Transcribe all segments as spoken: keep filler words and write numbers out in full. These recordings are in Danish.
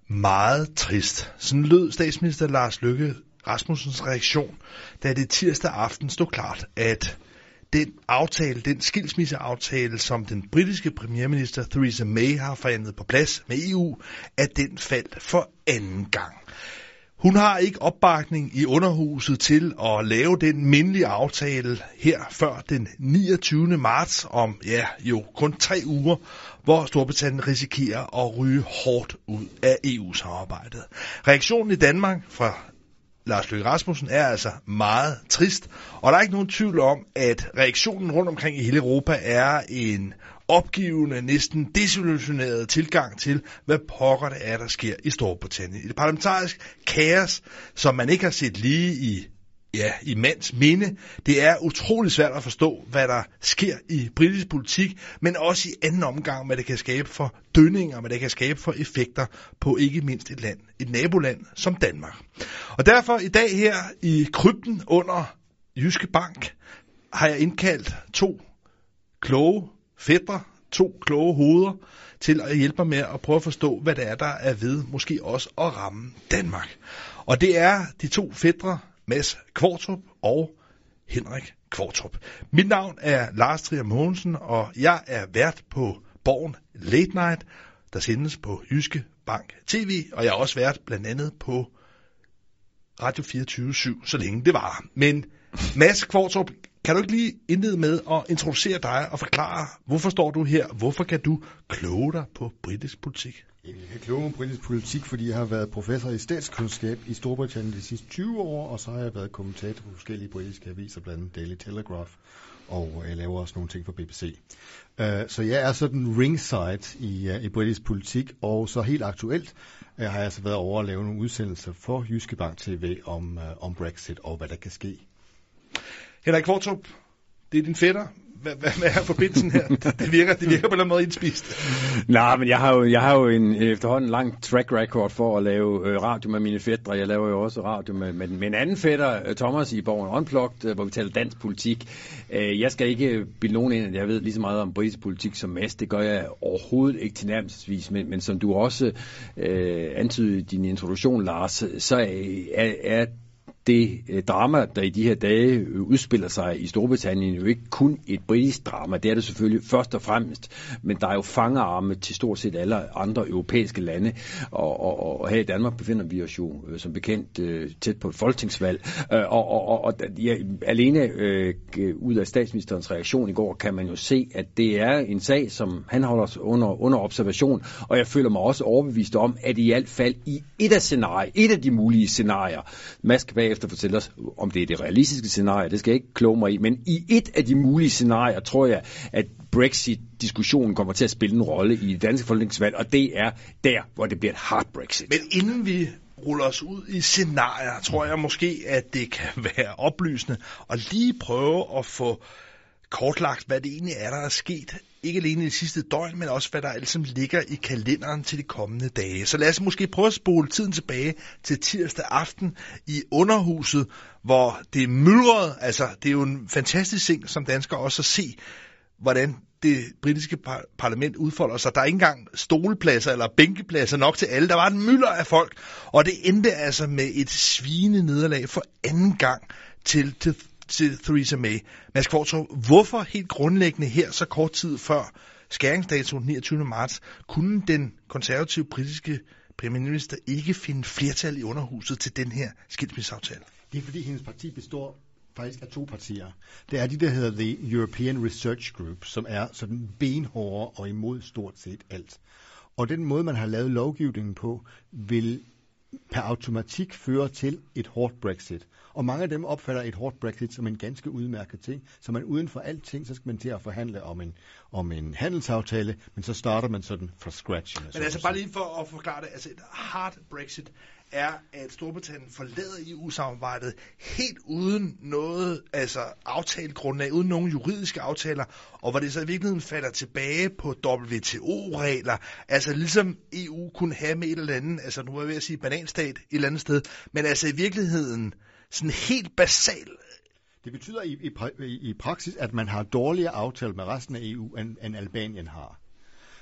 Meget trist. Sådan lød statsminister Lars Løkke Rasmussens reaktion, da det tirsdag aften stod klart, at den aftale, den skilsmisseaftale, som den britiske premierminister Theresa May har forhandlet på plads med E U, at den faldt for anden gang. Hun har ikke opbakning i underhuset til at lave den mindelige aftale her før den niogtyvende marts om, ja, jo kun tre uger, hvor Storbritannien risikerer at ryge hårdt ud af E U-samarbejdet. Reaktionen i Danmark fra Lars Løkke Rasmussen er altså meget trist, og der er ikke nogen tvivl om, at reaktionen rundt omkring i hele Europa er en opgivende, næsten desillusioneret tilgang til, hvad pokker det er, der sker i Storbritannien. I det parlamentariske kaos, som man ikke har set lige i, ja, i mands minde, det er utrolig svært at forstå, hvad der sker i britisk politik, men også i anden omgang, hvad det kan skabe for dønninger, hvad det kan skabe for effekter på ikke mindst et land, et naboland som Danmark. Og derfor i dag her i krypten under Jyske Bank har jeg indkaldt to kloge fætre, to kloge hoveder, til at hjælpe mig med at prøve at forstå, hvad det er, der er ved måske også at ramme Danmark. Og det er de to fætre, Mads Kvartrup og Henrik Kvartrup. Mit navn er Lars Trier Mogensen, og jeg er vært på Borgen Late Night, der sendes på Jyske Bank T V, og jeg er også vært blandt andet på Radio fireogtyve syv, så længe det var. Men Mads Kvartrup, kan du ikke lige indlede med at introducere dig og forklare, hvorfor står du her? Hvorfor kan du kloge dig på britisk politik? Jeg kan kloge mig på britisk politik, fordi jeg har været professor i statskundskab i Storbritannien de sidste tyve år, og så har jeg været kommentator på forskellige britiske aviser, blandt andet Daily Telegraph, og jeg laver også nogle ting for B B C. Så jeg er sådan ringside i, i britisk politik, og så helt aktuelt har jeg altså været over at lave nogle udsendelser for Jyske Bank T V om, om Brexit og hvad der kan ske. Henrik Kvartrup, det er din fætter. Hvad, hvad, hvad er forbindelsen her? Det virker, det virker på en eller anden måde indspist. Nej, men jeg har jo, jeg har jo en efterhånden lang track record for at lave radio med mine fætre. Jeg laver jo også radio med, med, med en anden fætter, Thomas, i Borgen Unplugged, hvor vi taler dansk politik. Jeg skal ikke bilde nogen ind, at jeg ved lige så meget om britisk politik som Mads. Det gør jeg overhovedet ikke tilnærmelsesvis. Men, men som du også øh, antydede i din introduktion, Lars, så er, er det eh, drama, der i de her dage udspiller sig i Storbritannien, jo ikke kun et britisk drama. Det er det selvfølgelig først og fremmest, men der er jo fangearme til stort set alle andre europæiske lande, og, og, og her i Danmark befinder vi os jo øh, som bekendt øh, tæt på et folketingsvalg, øh, og, og, og, og ja, alene øh, ud af statsministerens reaktion i går, kan man jo se, at det er en sag, som han holder os under, under observation, og jeg føler mig også overbevist om, at i hvert fald i et af scenarier, et af de mulige scenarier, Mads kan bagefter fortælle os, om det er det realistiske scenarie, det skal jeg ikke kloge mig i, men i et af de mulige scenarier, tror jeg, at Brexit-diskussionen kommer til at spille en rolle i det danske folketingsvalg, og det er der, hvor det bliver et hard Brexit. Men inden vi ruller os ud i scenarier, tror jeg måske, at det kan være oplysende at lige prøve at få kortlagt, hvad det egentlig er, der er sket. Ikke alene i det sidste døgn, men også hvad der altså ligger i kalenderen til de kommende dage. Så lad os måske prøve at spole tiden tilbage til tirsdag aften i Underhuset, hvor det er myldret. Altså, det er jo en fantastisk ting som dansker også at se, hvordan det britiske par- parlament udfolder sig. Der er ikke engang stolepladser eller bænkepladser nok til alle. Der var en mylder af folk, og det endte altså med et svine nederlag for anden gang til, til til Theresa May. Mads Kvartrup, hvorfor helt grundlæggende her så kort tid før skæringsdatoen niogtyvende marts, kunne den konservative britiske premierminister ikke finde flertal i Underhuset til den her skilsmisseaftale? Det er fordi hendes parti består faktisk af to partier. Det er de, der hedder The European Research Group, som er sådan benhårde og imod stort set alt. Og den måde, man har lavet lovgivningen på, vil per automatik føre til et hårdt Brexit. Og mange af dem opfatter et hårdt Brexit som en ganske udmærket ting. Så man uden for alting, så skal man til at forhandle om en, om en handelsaftale, men så starter man sådan fra scratch. Men altså bare lige for at forklare det, altså et hard Brexit er, at Storbritannien forlader E U-samarbejdet helt uden noget altså aftalegrundlag, uden nogen juridiske aftaler, og hvor det så i virkeligheden falder tilbage på W T O-regler, altså ligesom E U kunne have med et eller andet, altså nu er jeg ved at sige bananstat et eller andet sted, men altså i virkeligheden sådan helt basal. Det betyder i, i, i praksis, at man har dårligere aftaler med resten af E U, end, end Albanien har.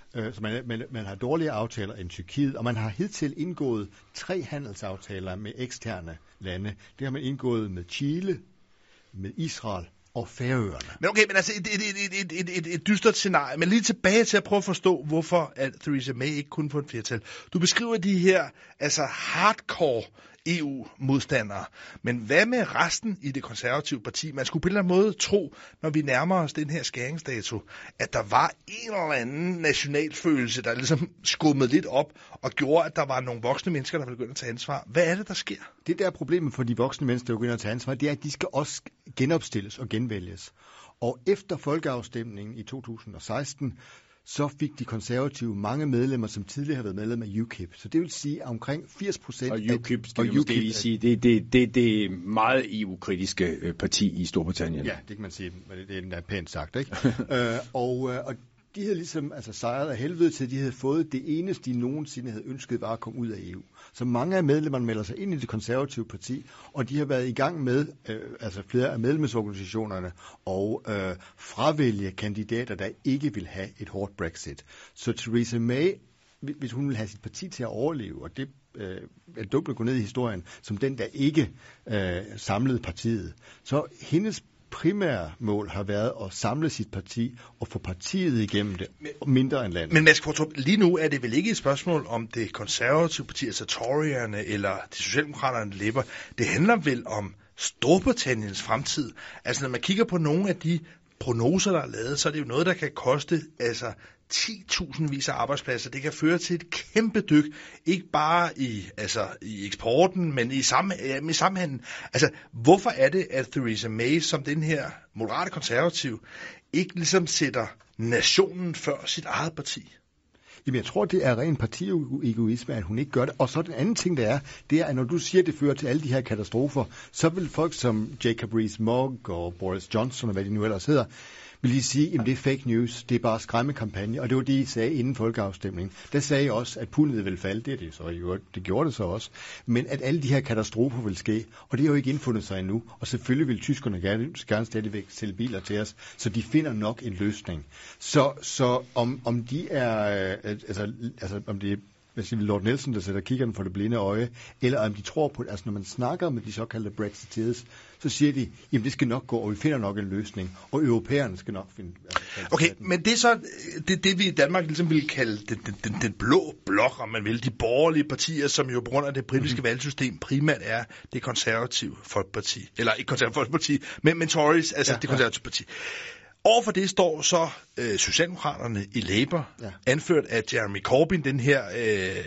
Øh, så man, man, man har dårligere aftaler end Tyrkiet, og man har hidtil indgået tre handelsaftaler med eksterne lande. Det har man indgået med Chile, med Israel og Færøerne. Men okay, men altså et, et, et, et, et, et, et dystert scenarie. Men lige tilbage til at prøve at forstå, hvorfor at Theresa May ikke kunne få et flertal. Du beskriver de her altså hardcore E U-modstandere. Men hvad med resten i det konservative parti? Man skulle på en eller anden måde tro, når vi nærmer os den her skæringsdato, at der var en eller anden nationalfølelse, der ligesom skummede lidt op og gjorde, at der var nogle voksne mennesker, der ville begynde at tage ansvar. Hvad er det, der sker? Det der er problemet for de voksne mennesker, der begynder at tage ansvar, det er, at de skal også genopstilles og genvælges. Og efter folkeafstemningen i to tusind og seksten, så fik de konservative mange medlemmer, som tidligere har været medlem af U K I P. Så det vil sige, at omkring firs procent af... Og U K I P, skal vi måske lige sige, det er det, det, det meget E U-kritiske parti i Storbritannien. Ja, det kan man sige. Det er pænt sagt, ikke? øh, og, og de havde ligesom altså, sejret af helvede til, at de havde fået det eneste, de nogensinde havde ønsket, var at komme ud af E U. Så mange af medlemmerne melder sig ind i det konservative parti, og de har været i gang med, øh, altså flere af medlemsorganisationerne, og øh, fravælge kandidater, der ikke vil have et hårdt Brexit. Så Theresa May, hvis hun vil have sit parti til at overleve, og det øh, er dumt at gå ned i historien, som den, der ikke øh, samlede partiet, så hendes primære mål har været at samle sit parti og få partiet igennem det mindre end landet. Men Mads Kvartrup, lige nu er det vel ikke et spørgsmål om det konservative parti, altså Toryerne eller de socialdemokraterne Labour. Det handler vel om Storbritanniens fremtid. Altså når man kigger på nogle af de prognoser, der er lavet, så er det jo noget, der kan koste altså ti tusind vis af arbejdspladser. Det kan føre til et kæmpe dyk, ikke bare i, altså, i eksporten, men i, sammen, i sammenhængen. Altså, hvorfor er det, at Theresa May, som den her moderate konservativ, ikke ligesom sætter nationen før sit eget parti? Jamen, jeg tror, det er ren partiegoisme, at hun ikke gør det. Og så den anden ting, der er, det er, at når du siger, at det fører til alle de her katastrofer, så vil folk som Jacob Rees-Mogg og Boris Johnson og hvad de nu ellers hedder, vil lige sige, at det er fake news, det er bare skræmmekampagne, og det var det, I sagde inden folkeafstemningen. Der sagde I også, at pundet ville falde, det er det så, det gjorde det så også, men at alle de her katastrofer vil ske, og det har jo ikke indfundet sig endnu, og selvfølgelig vil tyskerne gerne, gerne stadigvæk sælge biler til os, så de finder nok en løsning. Så, så om, om de er, altså, altså om det er, hvad siger Lord Nelson, der sætter kiggeren for det blinde øje, eller om de tror på det, altså når man snakker med de såkaldte Brexiteers, så siger de, jamen det skal nok gå, og vi finder nok en løsning, og europæerne skal nok finde... Altså, okay, men det er så det, det, vi i Danmark ligesom ville kalde den, den, den, den blå blok, om man vil, de borgerlige partier, som jo på grund af det britiske mm-hmm. valgsystem primært er det konservative folkeparti, eller ikke konservative folkeparti, men, men Tories, altså ja, det konservative ja. parti. Overfor det står så øh, Socialdemokraterne i Labour, ja. anført af Jeremy Corbyn, den her øh,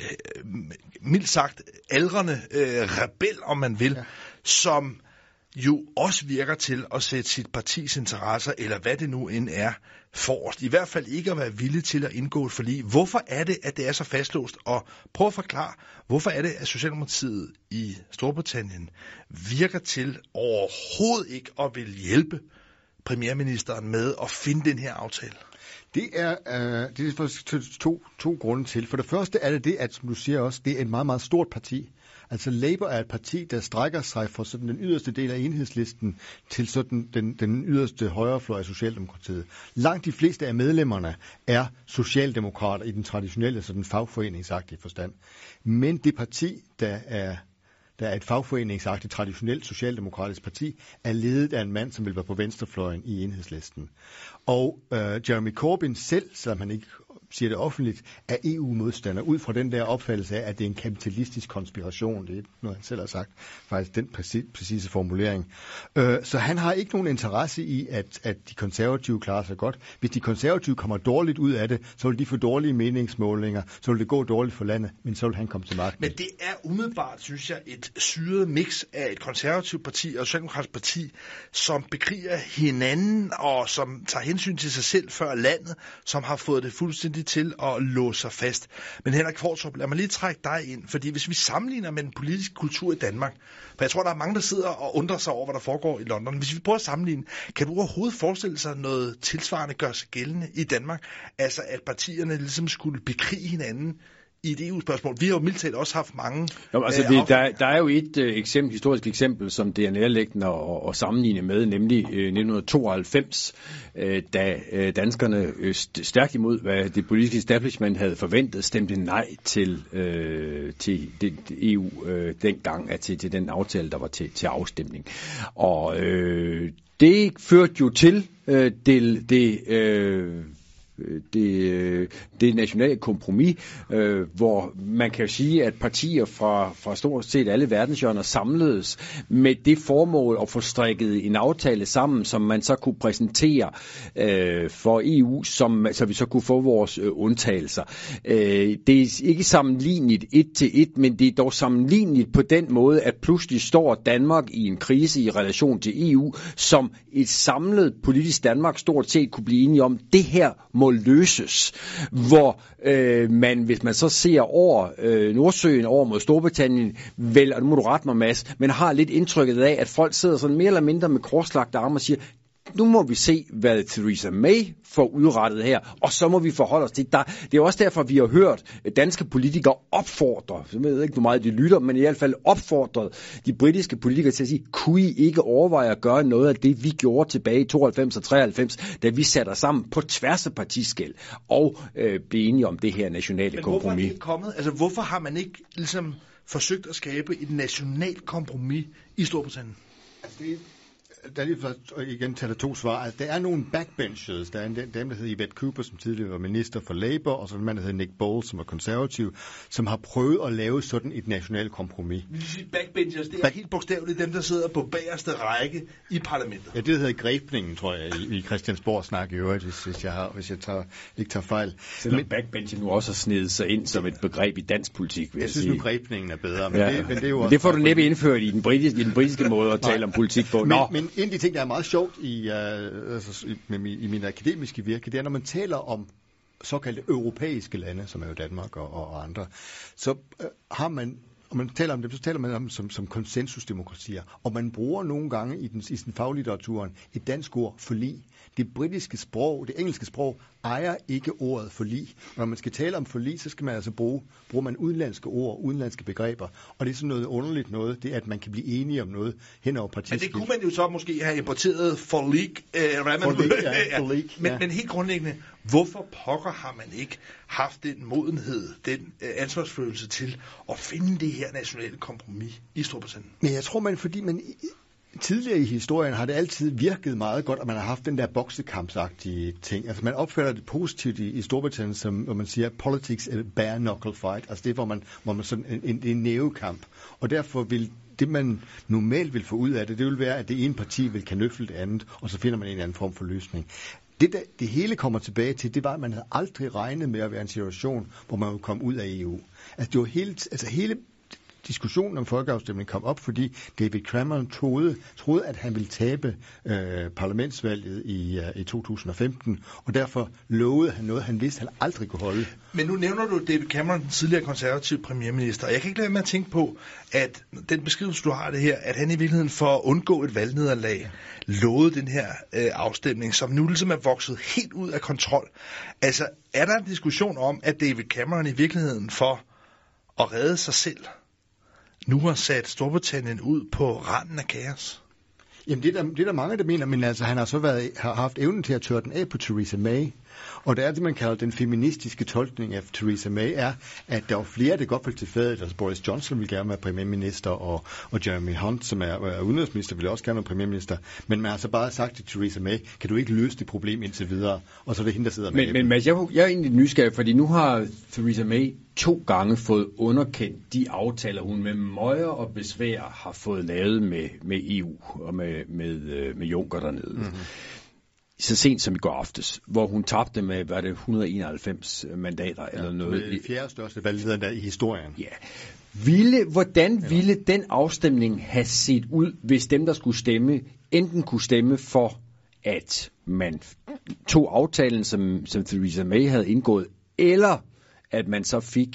mildt sagt aldrende øh, rebel, om man vil, ja. som jo også virker til at sætte sit partis interesser, eller hvad det nu end er, forrest. I hvert fald ikke at være villig til at indgå et forlig. Hvorfor er det, at det er så fastlåst? Og prøv at forklare, hvorfor er det, at Socialdemokratiet i Storbritannien virker til overhovedet ikke at vil hjælpe premierministeren med at finde den her aftale? Det er, øh, det er for to, to grunde til. For det første er det det, at som du siger også, det er et meget, meget stort parti. Altså Labour er et parti, der strækker sig fra sådan den yderste del af enhedslisten til sådan den, den yderste højrefløj af Socialdemokratiet. Langt de fleste af medlemmerne er socialdemokrater i den traditionelle sådan fagforeningsagtige forstand. Men det parti, der er der er et fagforeningsagtigt, traditionelt socialdemokratisk parti, er ledet af en mand, som vil være på venstrefløjen i enhedslisten. Og øh, Jeremy Corbyn selv, selvom han ikke siger det offentligt, er E U-modstander, ud fra den der opfattelse af, at det er en kapitalistisk konspiration. Det er noget, han selv har sagt, faktisk den præcis, præcise formulering. Øh, så han har ikke nogen interesse i, at, at de konservative klarer sig godt. Hvis de konservative kommer dårligt ud af det, så vil de få dårlige meningsmålinger, så vil det gå dårligt for landet, men så vil han komme til magten. Men det er umiddelbart, synes jeg, et syret mix af et konservativt parti og et socialdemokratisk parti, som bekriger hinanden og som tager hensyn til sig selv før landet, som har fået det fuldstændig til at låse sig fast. Men Henrik Kvartrup, lad mig lige trække dig ind, fordi hvis vi sammenligner med den politiske kultur i Danmark, for jeg tror, der er mange, der sidder og undrer sig over, hvad der foregår i London. Hvis vi prøver at sammenligne, kan du overhovedet forestille sig noget tilsvarende gør sig gældende i Danmark? Altså, at partierne ligesom skulle bekrige hinanden i et E U-spørgsmål. Vi har jo mildt også haft mange... Jo, altså øh, det, der, der er jo et øh, eksempel, historisk eksempel, som det er nærliggende at, at sammenligne med, nemlig øh, nitten tooghalvfems, øh, da øh, danskerne øh, stærkt imod, hvad det politiske establishment havde forventet, stemte nej til, øh, til det, det E U øh, dengang, til, til den aftale, der var til, til afstemning. Og øh, det førte jo til øh, det... det øh, Det, det nationale kompromis, øh, hvor man kan sige, at partier fra, fra stort set alle verdenshjørner samledes med det formål at få strikket en aftale sammen, som man så kunne præsentere øh, for E U, som, så vi så kunne få vores øh, undtagelser. Øh, det er ikke sammenligneligt et til et, men det er dog sammenligneligt på den måde, at pludselig står Danmark i en krise i relation til E U, som et samlet politisk Danmark stort set kunne blive enige om, det her må løses, hvor øh, man, hvis man så ser over øh, Nordsøen, over mod Storbritannien, vel, og nu må du rette mig, Mads, men har lidt indtrykket af, at folk sidder sådan mere eller mindre med korslagte arme og siger, nu må vi se, hvad Theresa May får udrettet her, og så må vi forholde os til det. Det er også derfor, vi har hørt danske politikere opfordre, jeg ved ikke, hvor meget de lytter, men i hvert fald opfordret de britiske politikere til at sige, kunne I ikke overveje at gøre noget af det, vi gjorde tilbage i tooghalvfems og treoghalvfems, da vi satte os sammen på tværs af partiskel og øh, blev enige om det her nationale men kompromis. Hvorfor er det ikke kommet? Altså, hvorfor har man ikke ligesom forsøgt at skabe et nationalt kompromis i Storbritannien? Altså, det Der er lige for igen tager to svar. Altså, der er nogle backbenchers. Der er en dem, der hedder Yvette Cooper, som tidligere var minister for Labour, og så en mand, der hedder Nick Boles, som var konservativ, som har prøvet at lave sådan et nationalt kompromis. Backbenchers, det er Back- helt bogstaveligt dem, der sidder på bagerste række i parlamentet. Ja, det hedder grebningen, tror jeg, i, i Christiansborg snak i øvrigt, hvis, hvis jeg, har, hvis jeg tager, ikke tager fejl. Selvom men, backbenchen nu også har snedet sig ind som et begreb i dansk politik, vil jeg, jeg synes sige. nu, grebningen er bedre, men, ja. det, men det er jo men også... det får du næppe indført i den britiske, i den britiske måde at tale om politik på. Men, men en af de ting, der er meget sjovt i, uh, altså, i, med, i min akademiske virke, det er, når man taler om såkaldte europæiske lande, som er jo Danmark og, og andre, så uh, har man, og man taler om dem, så taler man om som, som konsensusdemokratier, og man bruger nogle gange i, den, i sin faglitteraturen et dansk ord forlig. Det britiske sprog, det engelske sprog, ejer ikke ordet forlig. Når man skal tale om forlig, så skal man altså bruge, bruger man udenlandske ord, udenlandske begreber. Og det er sådan noget underligt noget, det er, at man kan blive enige om noget hen over partiskift. Men det kunne man jo så måske have importeret forlig. Øh, forlig, ja, forlig, men, ja. men helt grundlæggende, hvorfor pokker har man ikke haft den modenhed, den øh, ansvarsfølelse til at finde det her nationale kompromis i Storbritannien? Men jeg tror, man, fordi man... Tidligere i historien har det altid virket meget godt, at man har haft den der boksekampsagtige ting. Altså man opfatter det positivt i, i Storbritannien, som hvor man siger, politics is a bare knuckle fight. Altså det, hvor man, hvor man sådan en, en, en nævekamp. Og derfor vil det, man normalt vil få ud af det, det vil være, at det ene parti vil kanøfle det andet, og så finder man en anden form for løsning. Det, der, det hele kommer tilbage til, det var, at man havde aldrig regnet med at være i en situation, hvor man ville komme ud af E U. Altså det var hele, altså hele diskussionen om folkeafstemning kom op, fordi David Cameron troede, troede at han ville tabe øh, parlamentsvalget i, uh, i to tusind og femten, og derfor lovede han noget, han vidste, han aldrig kunne holde. Men nu nævner du David Cameron, den tidligere konservative premierminister, og jeg kan ikke lade være med at tænke på, at den beskrivelse, du har det her, at han i virkeligheden for at undgå et valgnederlag, lovede den her øh, afstemning, som nu ligesom er vokset helt ud af kontrol. Altså, er der en diskussion om, at David Cameron i virkeligheden for at redde sig selv, nu har sat Storbritannien ud på randen af kaos? Jamen, det er, der, det er der mange, der mener, men altså, han har så været, har haft evnen til at tørre den af på Theresa May. Og det er det, man kalder den feministiske tolkning af Theresa May, er, at der var flere, der godt ville til fadet. Altså Boris Johnson ville gerne være premierminister, og, og Jeremy Hunt, som er, er udenrigsminister, ville også gerne være premierminister. Men man har så bare sagt til Theresa May, kan du ikke løse det problem indtil videre? Og så er det hende, der sidder med. Men, men Mads, jeg, jeg er egentlig nysgerrig, fordi nu har Theresa May to gange fået underkendt de aftaler, hun med møjer og besvær har fået lavet med, med E U og med, med, med Juncker dernede. Mm-hmm. Så sent som i går aftes, hvor hun tabte med, hvad det, et hundrede og enoghalvfems mandater ja, eller noget. Det fjerde største valgleder i historien. Ja. Ville, hvordan ville ja. den afstemning have set ud, hvis dem, der skulle stemme, enten kunne stemme for, at man tog aftalen, som, som Theresa May havde indgået, eller at man så fik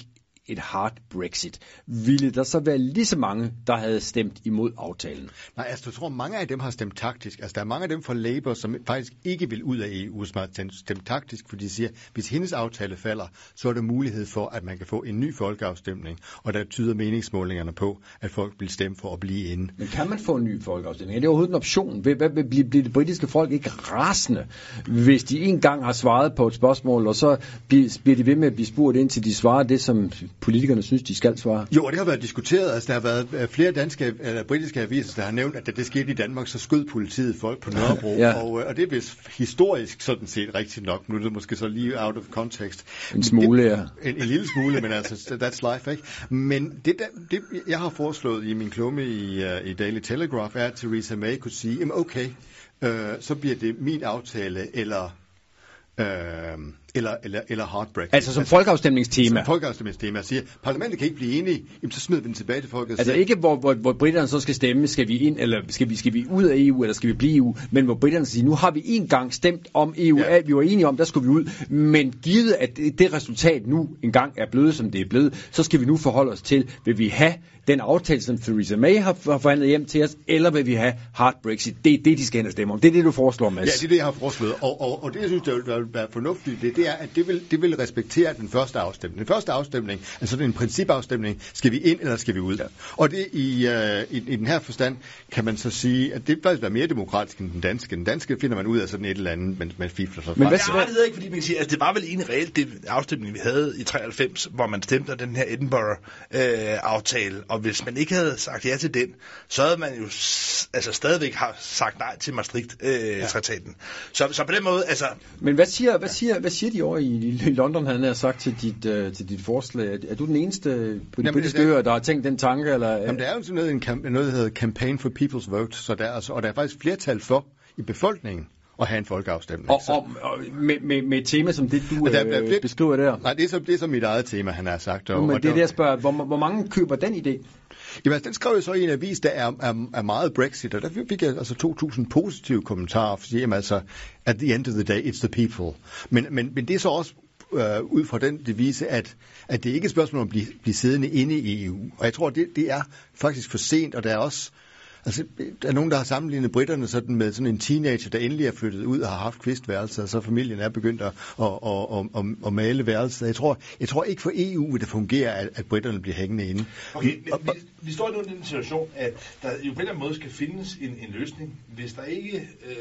et hard Brexit, ville der så være lige så mange, der havde stemt imod aftalen? Nej, altså jeg tror, mange af dem har stemt taktisk. Altså der er mange af dem fra Labour, som faktisk ikke vil ud af E U, som har stemt taktisk, fordi de siger, hvis hendes aftale falder, så er der mulighed for, at man kan få en ny folkeafstemning, og der tyder meningsmålingerne på, at folk vil stemme for at blive inde. Men kan man få en ny folkeafstemning? Er det overhovedet en option? Hvad vil blive det britiske folk ikke rasende, hvis de engang har svaret på et spørgsmål, og så bliver de ved med at blive spurgt ind til de svarer det, som politikerne synes, de skal svare? Jo, og det har været diskuteret. Altså, der har været flere danske eller britiske aviser, der har nævnt, at da det skete i Danmark, så skød politiet folk på Nørrebro. Ja. og, og det er vist historisk sådan set rigtigt nok. Nu er det måske så lige out of context. En smule, ja. En, en lille smule, men altså, that's life, ikke? Men det, det jeg har foreslået i min klumme i, uh, i Daily Telegraph, er, at Theresa May kunne sige, jamen okay, øh, så bliver det min aftale, eller... Øh, eller, eller, eller hard Brexit. Altså som folkeafstemningstema. Som folkeafstemningstema. Siger, parlamentet kan ikke blive enige, jamen, så smider vi den tilbage til folket. Altså ikke, hvor, hvor, hvor britterne så skal stemme, skal vi ind, eller skal vi, skal vi ud af E U, eller skal vi blive i E U, men hvor britterne siger, nu har vi en gang stemt om E U, ja. Vi var enige om, der skulle vi ud, men givet, at det, det resultat nu engang er blevet, som det er blevet, så skal vi nu forholde os til, vil vi have den aftale, som Theresa May har forhandlet hjem til os, eller vil vi have hard Brexit? Det er det, de skal hen og stemme om. Det er det, du foreslår, Mads. Ja, det er det, jeg har foreslået. Og, og, og det, jeg synes, der vil være fornuftigt, det, det er, at det vil, det vil respektere den første afstemning. Den første afstemning, altså en principafstemning, skal vi ind, eller skal vi ud? Og det i, uh, i, i den her forstand, kan man så sige, at det faktisk være mere demokratisk end den danske. Den danske finder man ud af sådan et eller andet, men man fifler sig fra. Men hvad ja, det hedder ikke, fordi man kan sige, altså det var vel en reelt det afstemning, vi havde i treoghalvfems, hvor man stemte den her Edinburgh-aftale, øh, og hvis man ikke havde sagt ja til den, så havde man jo altså stadigvæk har sagt nej til Maastricht-traktaten. Øh, ja. så, så på den måde, altså... Men hvad siger, hvad siger, hvad siger de over i, i London, han har sagt til dit, uh, til dit forslag? Er, er du den eneste på de britiske øer, der har tænkt den tanke? Eller, jamen, der er jo sådan noget, en, noget, der hedder Campaign for People's Vote, så der, altså, og der er faktisk flertal for i befolkningen at have en folkeafstemning. Og, og, og med, med, med et tema som det, du der, der, øh, beskriver der? Nej, det er, så, det er så mit eget tema, han har sagt. Og, men og det er det, jeg spørger. Hvor, hvor mange køber den idé? Jamen, den skrev jo så i en avis, der er, er, er meget Brexit, og der fik jeg altså to tusind positive kommentarer, for jamen, altså, at the end of the day, it's the people. Men, men, men det er så også øh, ud fra den devise, at, at det ikke er et spørgsmål om at blive, blive siddende inde i E U. Og jeg tror, det, det er faktisk for sent, og der er også... Altså, der er nogen, der har sammenlignet britterne sådan med sådan en teenager, der endelig er flyttet ud og har haft kvistværelser, og så familien er begyndt at, at, at, at, at male værelser. Jeg tror, jeg tror ikke for E U vil det fungere, at, at britterne bliver hængende inde. Okay, vi, vi, vi står nu i den situation, at der jo på en eller anden måde skal findes en, en løsning. Hvis der ikke,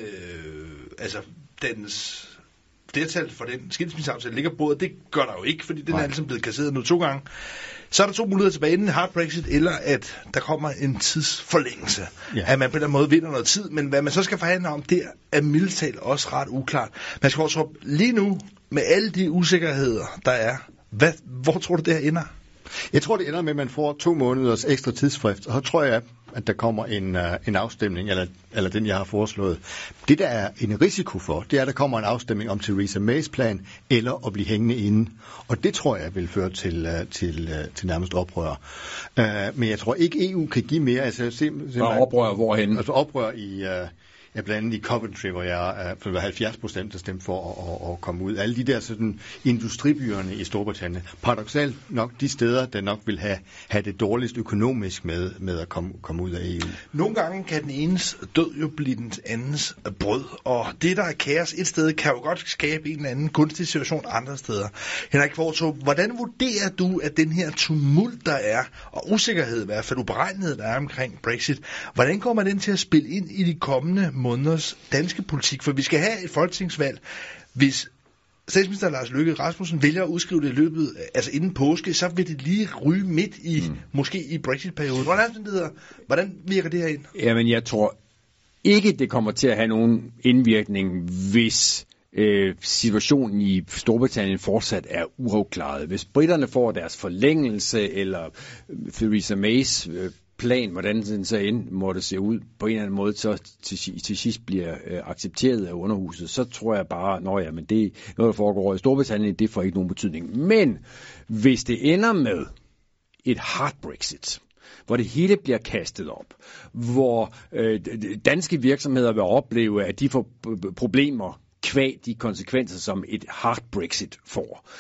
øh, altså, dens flertal for den skilsmisseaftale ligger på bordet, det gør der jo ikke, fordi den Nej. er ligesom blevet kasseret nu to gange. Så er der to muligheder tilbage, enten hard Brexit, eller at der kommer en tidsforlængelse. Ja. At man på den måde vinder noget tid, men hvad man så skal forhandle om, det er mildt talt også ret uklart. Man skal også lige nu, med alle de usikkerheder, der er, hvad, hvor tror du det her ender? Jeg tror, det ender med, at man får to måneders ekstra tidsfrist, og så tror jeg, at der kommer en, uh, en afstemning, eller, eller den, jeg har foreslået. Det, der er en risiko for, det er, at der kommer en afstemning om Theresa Mays plan, eller at blive hængende inde. Og det tror jeg vil føre til, uh, til, uh, til nærmest oprør. Uh, men jeg tror ikke, E U kan give mere. Altså, se, se og oprør hvorhen? Altså oprør i... Uh, Ja, blandt andet i Coventry, hvor jeg er halvfjerds procent der stemte for at, at, at komme ud. Alle de der sådan industribyerne i Storbritannien. Paradoksalt nok de steder, der nok vil have, have det dårligst økonomisk med, med at komme, komme ud af E U. Nogle gange kan den enes død jo blive den andens brød. Og det, der er kaos et sted, kan jo godt skabe en eller anden kunstig situation andre steder. Henrik Kvartrup, hvordan vurderer du, at den her tumult, der er, og usikkerhed i hvert fald, uberegnethed, der er omkring Brexit, hvordan kommer den til at spille ind i de kommende måneders danske politik? For vi skal have et folketingsvalg, hvis statsminister Lars Løkke Rasmussen vælger at udskrive det i løbet, altså inden påske, så vil det lige ryge midt i, mm. måske i Brexit-perioden. Hvordan, det Hvordan virker det her ind? Jamen, jeg tror ikke, det kommer til at have nogen indvirkning, hvis øh, situationen i Storbritannien fortsat er uafklaret. Hvis britterne får deres forlængelse, eller Theresa Mays øh, plan, hvordan den så end måtte se ud, på en eller anden måde, så til, til sidst bliver øh, accepteret af underhuset, så tror jeg bare, nå ja, men det er noget, der foregår i Storbritannien, det får ikke nogen betydning. Men hvis det ender med et hard Brexit, hvor det hele bliver kastet op, hvor øh, danske virksomheder vil opleve, at de får problemer kvad de konsekvenser, som et hard Brexit får,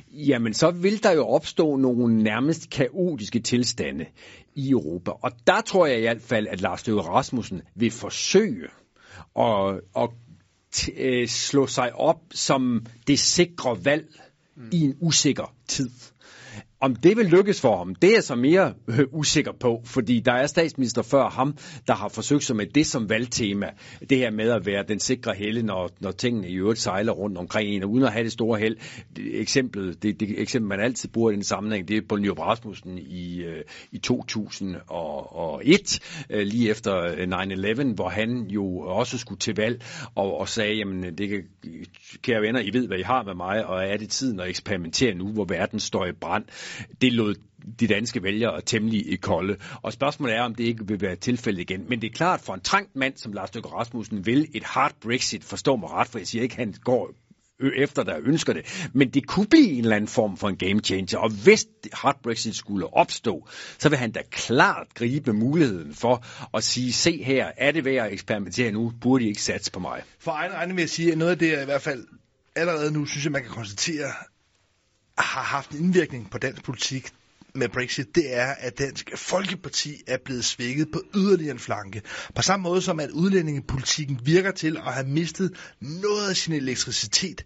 jamen så vil der jo opstå nogle nærmest kaotiske tilstande i Europa. Og der tror jeg i hvert fald, at Lars Løkke Rasmussen vil forsøge at, at t- øh, slå sig op som det sikre valg mm. i en usikker tid. Om det vil lykkes for ham, det er jeg så mere øh, usikker på, fordi der er statsminister før ham, der har forsøgt sig med det som valgtema. Det her med at være den sikre helle, når, når tingene i øvrigt sejler rundt omkring en, og uden at have det store held. Det eksempel, det, det eksempel, man altid bruger i den sammenhæng, det er Poul Nyrup Rasmussen i, øh, i to tusind og et, øh, lige efter nine eleven, hvor han jo også skulle til valg, og, og sagde, jamen, det kan, kære venner, I ved, hvad I har med mig, og er det tiden at eksperimentere nu, hvor verden står i brand. Det lod de danske vælgere temmelig i kolde. Og spørgsmålet er, om det ikke vil være tilfældet igen. Men det er klart, for en trængt mand som Lars Løkke Rasmussen vil et hard Brexit, forstå mig ret, for jeg siger ikke, han går efter, der ønsker det. Men det kunne blive en eller anden form for en game changer. Og hvis hard Brexit skulle opstå, så vil han da klart gribe muligheden for at sige, se her, er det værd at eksperimentere nu? Burde I ikke satse på mig? For egen regning vil jeg sige, at noget af det, jeg i hvert fald allerede nu synes, jeg, man kan konstatere, har haft en indvirkning på dansk politik med Brexit, det er, at Dansk Folkeparti er blevet svækket på yderligere en flanke. På samme måde som, at udlændingepolitikken virker til at have mistet noget af sin elektricitet,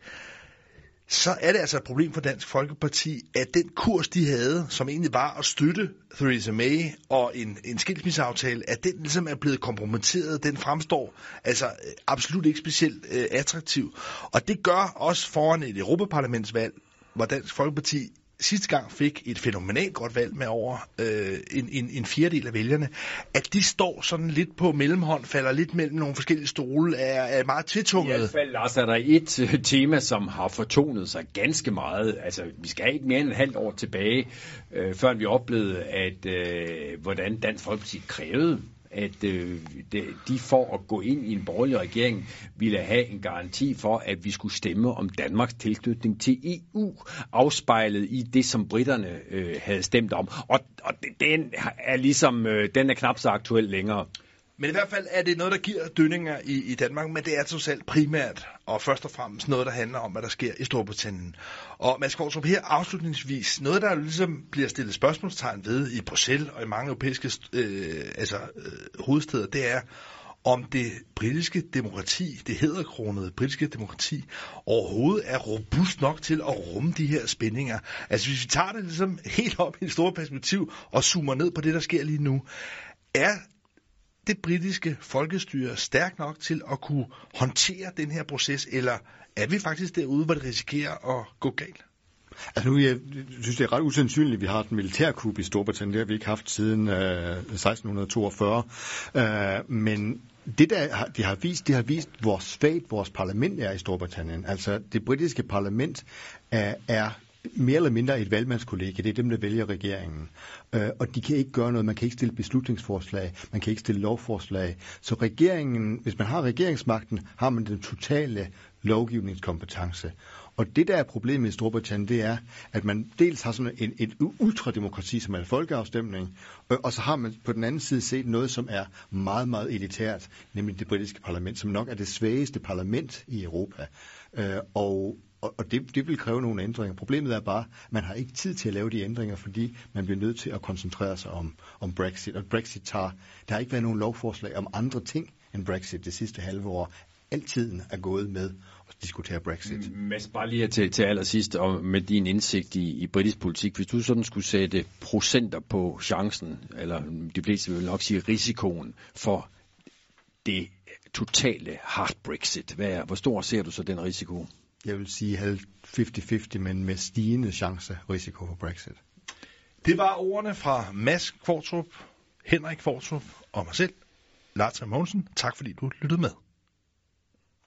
så er det altså et problem for Dansk Folkeparti, at den kurs, de havde, som egentlig var at støtte Theresa May og en, en skilsmisseaftale, at den ligesom er blevet kompromitteret. Den fremstår altså absolut ikke specielt øh, attraktiv. Og det gør også foran et Europaparlamentsvalg, hvor Dansk Folkeparti sidste gang fik et fænomenalt godt valg med over øh, en, en, en fjerdedel af vælgerne, at de står sådan lidt på mellemhånd, falder lidt mellem nogle forskellige stole, er, er meget tvetunget. I hvert fald, Lars, er der et uh, tema, som har fortonet sig ganske meget. Altså, vi skal ikke mere end et halvt år tilbage, øh, før vi oplevede, at øh, hvordan Dansk Folkeparti krævede, at øh, de, de for at gå ind i en borgerlig regering ville have en garanti for, at vi skulle stemme om Danmarks tilknytning til E U, afspejlet i det, som britterne øh, havde stemt om. Og, og den er ligesom, øh, den er knap så aktuel længere. Men i hvert fald er det noget, der giver dønninger i, i Danmark, men det er trods alt primært og først og fremmest noget, der handler om, hvad der sker i Storbritannien. Og Mads Kvartrup, her afslutningsvis, noget, der ligesom bliver stillet spørgsmålstegn ved i Bruxelles og i mange europæiske øh, altså, øh, hovedsteder, det er, om det britiske demokrati, det hæderkronede britiske demokrati, overhovedet er robust nok til at rumme de her spændinger. Altså hvis vi tager det ligesom helt op i et stort perspektiv og zoomer ned på det, der sker lige nu, er det britiske folkestyre stærkt nok til at kunne håndtere den her proces, eller er vi faktisk derude, hvor det risikerer at gå galt? Altså nu, jeg synes, det er ret usandsynligt, at vi har et militærkup i Storbritannien. Det har vi ikke haft siden øh, seksten toogfyrre. Øh, men det, der de har vist, det har vist, hvor svagt vores parlament er i Storbritannien. Altså det britiske parlament er, er mere eller mindre et valgmandskollegie. Det er dem, der vælger regeringen. Øh, og de kan ikke gøre noget. Man kan ikke stille beslutningsforslag. Man kan ikke stille lovforslag. Så regeringen, hvis man har regeringsmagten, har man den totale lovgivningskompetence. Og det, der er problemet i Storbritannien, det er, at man dels har sådan en, et ultrademokrati, som er en folkeafstemning, og så har man på den anden side set noget, som er meget, meget elitært, nemlig det britiske parlament, som nok er det svageste parlament i Europa. Og Og det, det vil kræve nogle ændringer. Problemet er bare, at man har ikke tid til at lave de ændringer, fordi man bliver nødt til at koncentrere sig om, om Brexit. Og Brexit tager, der har ikke været nogen lovforslag om andre ting end Brexit det sidste halve år. Altiden er gået med at diskutere Brexit. Mads, bare lige til, til allersidst, og med din indsigt i, i britisk politik, hvis du sådan skulle sætte procenter på chancen, eller de fleste vil nok sige risikoen for det totale hard Brexit, hvad er, hvor stor ser du så den risiko? Jeg vil sige halvtreds halvtreds, men med stigende chance risiko for Brexit. Det var ordene fra Mads Kvartrup, Henrik Kvartrup og mig selv, Lars Mogensen. Tak fordi du lyttede med.